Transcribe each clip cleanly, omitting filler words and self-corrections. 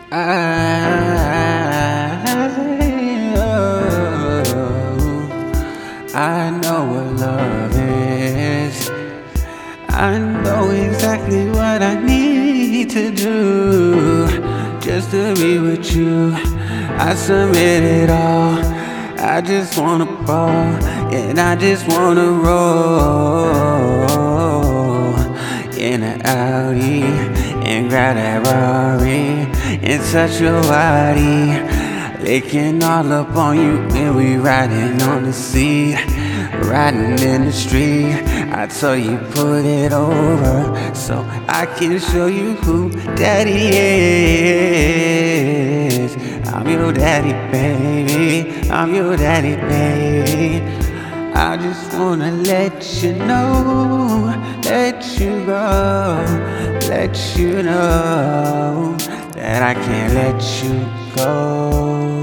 I know what love is. I know exactly what I need to do just to be with you. I submit it all. I just wanna ball, and I just wanna roll in an Audi and grab that Rari and touch your body, licking all up on you when we riding on the sea, riding in the street. I tell you put it over so I can show you who daddy is. I'm your daddy, baby. I'm your daddy, baby. I just wanna let you know, let you go, let you know that I can't let you go.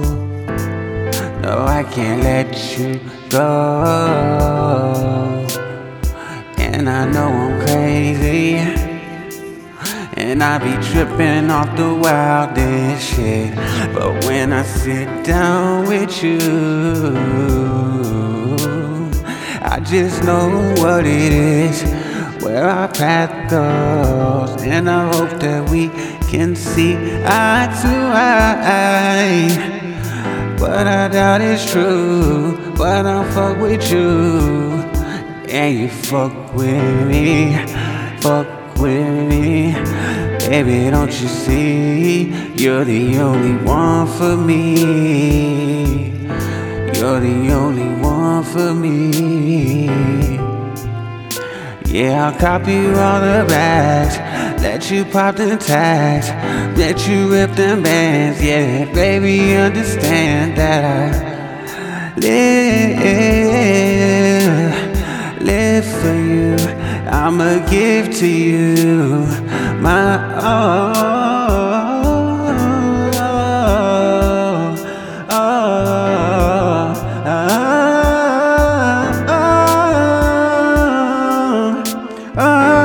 No, I can't let you go. And I know I'm crazy, and I be tripping off the wildest shit. But when I sit down with you, I just know what it is, where our path goes. And I hope that we can see eye to eye. But I doubt it's true, but I'll fuck with you, and you fuck with me, fuck with me. Baby, don't you see, you're the only one for me. You're the only one for me. Yeah, I'll copy you all the bags, let you pop the tags, let you rip them bands. Yeah, baby, understand that I live for you. I'ma give to you my all. Oh,